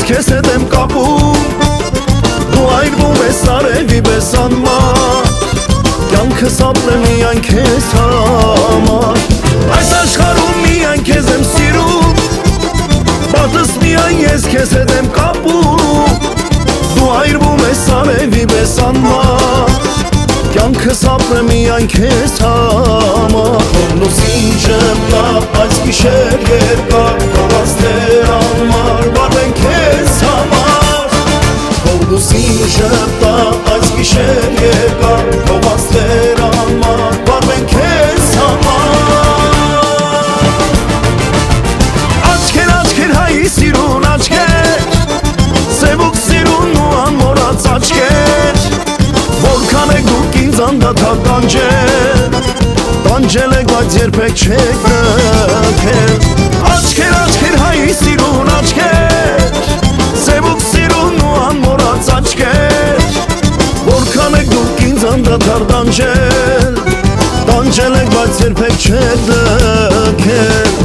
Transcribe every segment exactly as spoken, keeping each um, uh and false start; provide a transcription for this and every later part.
քեզ հետ եմ կապում, դու այրվում ես արևի պես անմար, կյանքս ապրեմ միայն քեզ համար, այս աշխարհում միայն քեզ եմ սիրում, պատս միայն ես քեզ հետ եմ կապում, դու այրվում ես արևի պես անմար, կյանքս ապրեմ միայն քեզ համար, լուսին ջմտա այս գիշեր երկար, կողաստեր անմար, վարվեն քեզ համար, լուսին ջմտա այս գիշեր երկար, կողաստեր անմար, վարվեն քեզ համար, աչքեր աչքեր հայի սիրուն աչքեր, սևուկ սիրուն ու անմորած աչքեր, որքան եք դուք ինձ անդադար տանջել, տանջել եք, բայց երբեք չեք նքել, աչքեր աչքեր հայի սիրուն աչքեր, սևուկ սիրուն ու անմորած աչքեր, որքան եք դուք ինձ անդադար տանջել, տանջել եք, բայց երբեք չեք նքել.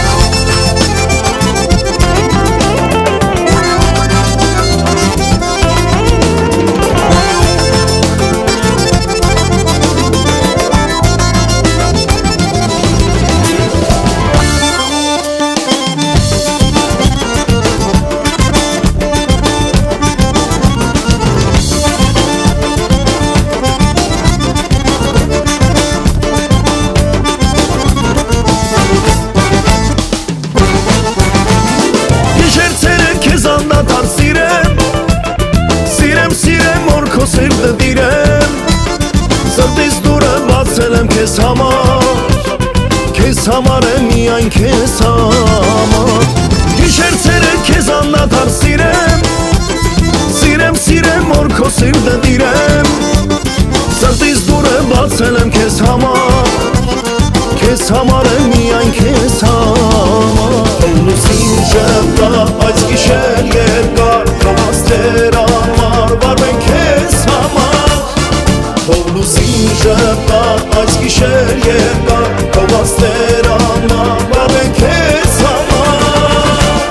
Անդադար սիրեմ, սիրեմ, սիրեմ, որ քո սիրտը դիրեմ, սրտիս դուրը բացել եմ քեզ համար, քեզ համար եմ միայն քեզ համար, գիշեր ցերեկ քեզ անդադար սիրեմ, սիրեմ, սիրեմ, որ քո սիրտը դիրեմ, սրտիս դուրը բացել եմ քեզ համար, քեզ համար եմ միայն քեզ համար, լուսին ջմտա այս գիշեր երկար, կողաստեր անմար, վարվեն քեզ համար, լուսին ջմտա այս գիշեր երկար, կողաստեր անմար, վարվեն քեզ համար,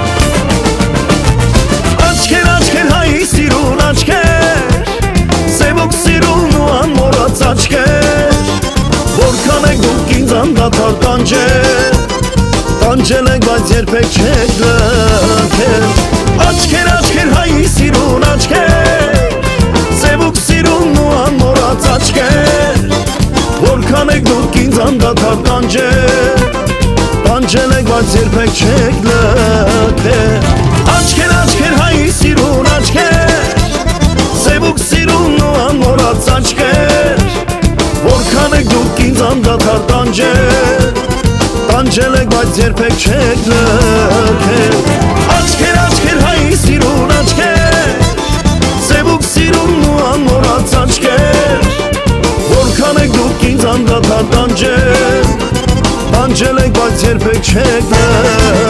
աչքեր աչքեր հայի սիրուն աչքեր, սևուկ սիրուն ու անմորած աչքեր, որքան եք դուք ինձ անդադար տանջել, տանջել եք, բայց երբեք չեք նքել, աչքեր աչքեր հայի սիրուն աչքեր, սևուկ սիրուն ու անմորած աչքեր, որքան եք դուք ինձ անդադար տանջել, տանջել եք, բայց երբեք չեք նքել, աչքեր աչքեր հայի սիրուն աչքեր, սևուկ սիրուն ու անմորած աչքեր, որքան եք դուք ինձ անդադար տանջել, տանջել եք, բայց երբեք չեք նքել, աչքեր աչքեր հայի սիրուն աչքեր, սևուկ սիրուն ու անմորած աչքեր, որքան եք դուք ինձ անդադար տանջել, տանջել եք, բայց երբեք չեք նքել.